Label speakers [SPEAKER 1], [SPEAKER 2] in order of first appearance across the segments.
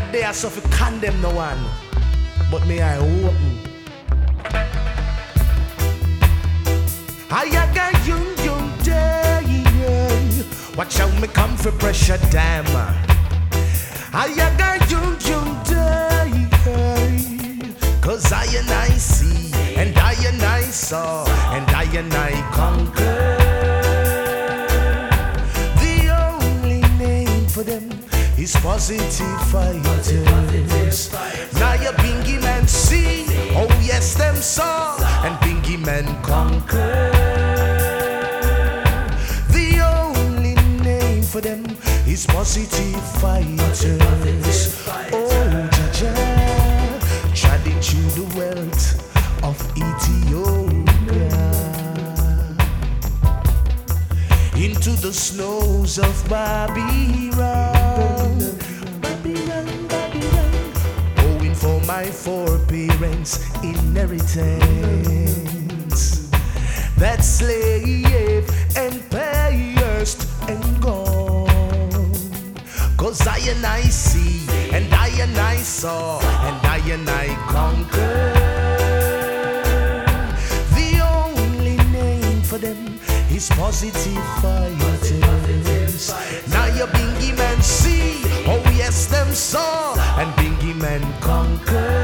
[SPEAKER 1] they are so to condemn no one, but may I open. I got young day. Watch out me come for pressure damn. I got young day. Cause I and I see, and I and I saw, and I conquer. The only name for them is positive fighters. Now you Bingy man see, oh yes them saw, and Bingy man conquer. The only name for them is positive fighters. Oh Jaja, treading through the wealth of Ethiopia, into the snows of Babylon, owing for my foreparents' inheritance, that slave and pierced and gone. Cause I and I see, and I saw, and I conquer. The only name for them is positive fighters. Now you Bingy man see, oh yes them saw, and Bingy man conquer.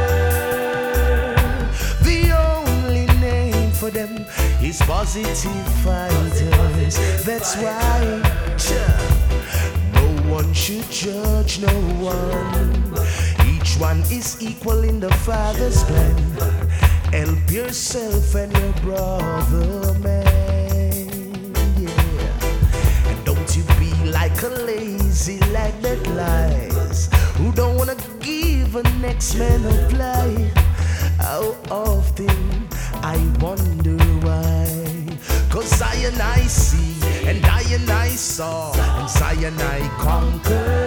[SPEAKER 1] The only name for them is positive fighters. That's why no one should judge no one. Each one is equal in the Father's plan. Help yourself and your brother, man. Yeah. And don't you be like a lazy like that lies, who don't wanna give a next man a play. How often I wonder why. Cause I and I see, and I saw, and I conquer.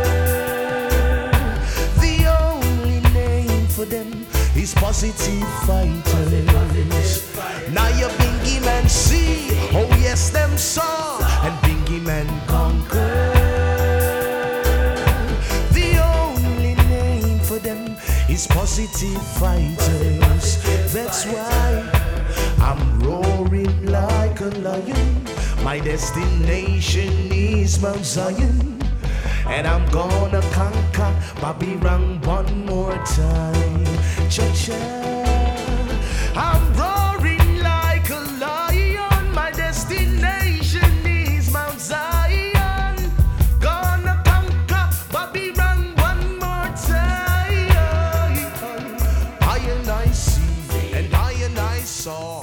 [SPEAKER 1] The only name for them is positive fighters. Now you Bingy man see, oh yes them saw, and Bingy man conquer. The only name for them is positive fighters. That's why I'm roaring like a lion. My destination is Mount Zion, and I'm gonna conquer Babylon one more time. Cha-cha. I'm roaring like a lion. My destination is Mount Zion. Gonna conquer Babylon one more time. I and I see, and I saw.